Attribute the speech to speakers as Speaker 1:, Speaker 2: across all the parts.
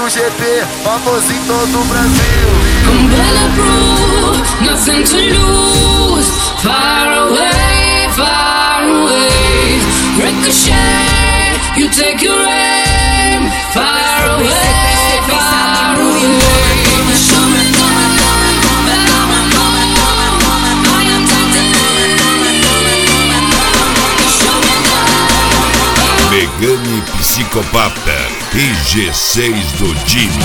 Speaker 1: no GP, famoso em todo o Brasil.
Speaker 2: I'm bulletproof, nothing to lose. Far away, far away. Ricochet, you take your aim. Far away, far away. Show me
Speaker 3: Megane Psicopata e G6 do Jimmy.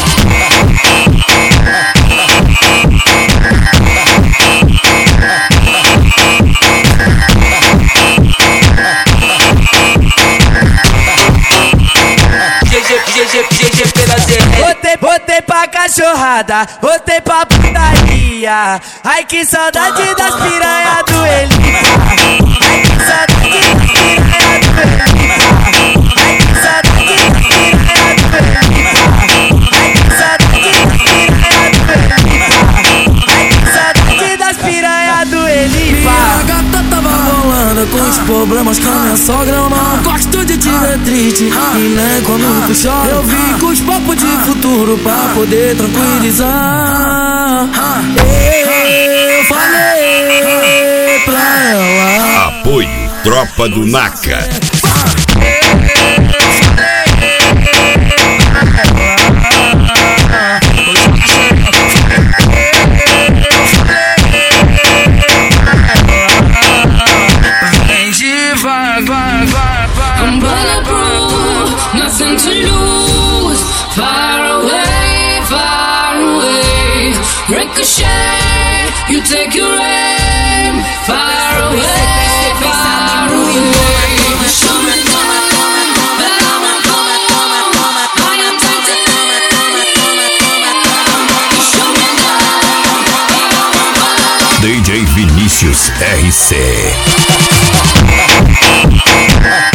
Speaker 4: GG pela ZR. Botei pra cachorrada, botei pra putaria. Ai que saudade das piranha do Elipa. Ai que saudade das piranha do Elipa. Ai que saudade das piranha do Elipa. Ai que saudade das piranha do Elipa. Ai que saudade das piranha do Elipa.
Speaker 5: Minha gata tava rolando com os problemas com a minha sogra. Eu não gosto de te ver triste e nem quando tu chora. Eu vim com os papos de futuro pra poder tranquilizar. Eu falei pra ela.
Speaker 3: Apoio Tropa do Naca.
Speaker 2: I'm bulletproof, nothing to lose. Far away, far away. Ricochet, you take your aim. Far away, far away. Show me
Speaker 3: DJ Vinícius RC.